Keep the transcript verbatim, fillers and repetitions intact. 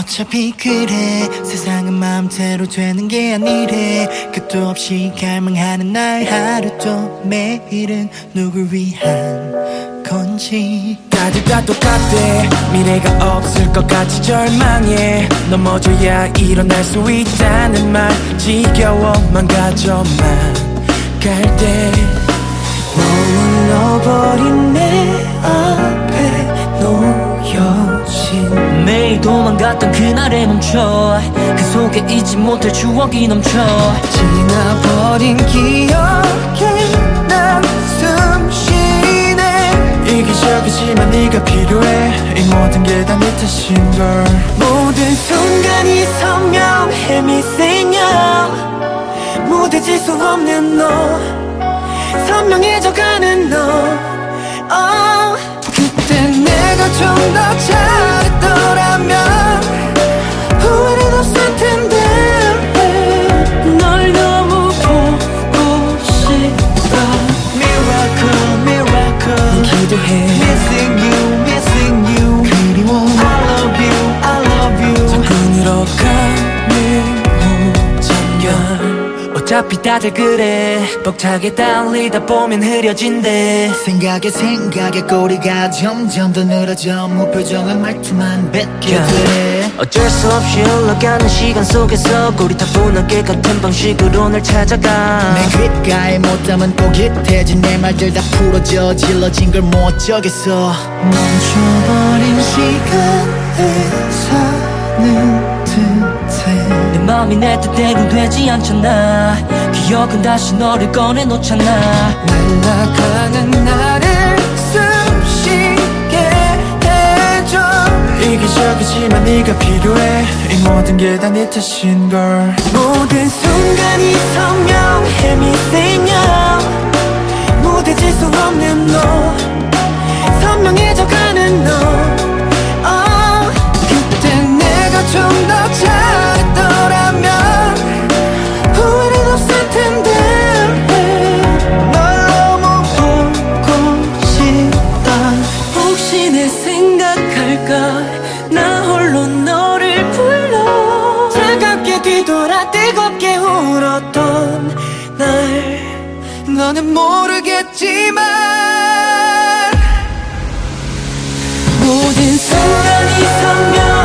어차피 그래 세상은 마음대로 되는 게 아니래 끝도 없이 갈망하는 날 하루도 매일은 누굴 위한 건지 다들 다 똑같대 미래가 없을 것 같이 절망해 넘어져야 일어날 수 있다는 말 지겨워만 가져만 갈때 머물러버린 내 앞에 놓여진 매일 도망갔던 그날에 멈춰 그 속에 잊지 못할 추억이 넘쳐 지나버린 기억에 난 숨쉬네 이기적이지만 네가 필요해 이 모든 게 다 네 탓인걸 모든 순간이 선명해 Missing you 무뎌질 수 없는 너 선명해져가는 너 oh. 그때 내가 좀 더 잘했더라면 후회는 없을 텐데 널 너무 보고 싶다 Miracle, miracle 기도해 Missing you, missing you 그리워 I love you, I love you 장군으로 가는 호장견 어차피 다들 그래 벅차게 달리다 보면 흐려진대 생각에 생각에 꼬리가 점점 더 늘어져 무표정한 말투만 뱉게 돼 어쩔 수 없이 흘러가는 시간 속에서 고리타분하게 같은 방식으로 널 찾아가 내 귓가에 못 담은 꼬깃해진 내 말들 다 풀어져 질러진 걸 못 적겠어 멈춰버린 시간에 사는 듯해 내 맘이 내 뜻대로 되지 않잖아 기억은 다시 너를 꺼내놓잖아 날아가는 나를 숨쉬게 해줘 이기적이지만 네가 필요해 이 모든 게 다 네 탓인걸 모든 순간이 선명해 Missing you 무뎌질 수 없는 너 선명해져가는 너 oh. 그때 내가 좀 더 잘했더라면 후회는 없을 텐데 널 너무 보고 싶다 혹시 내 생각할까 나 홀로 너를 불러 차갑게 뒤돌아 뜨겁게 울었던 날 너는 모르겠지만 모든 순간이 선명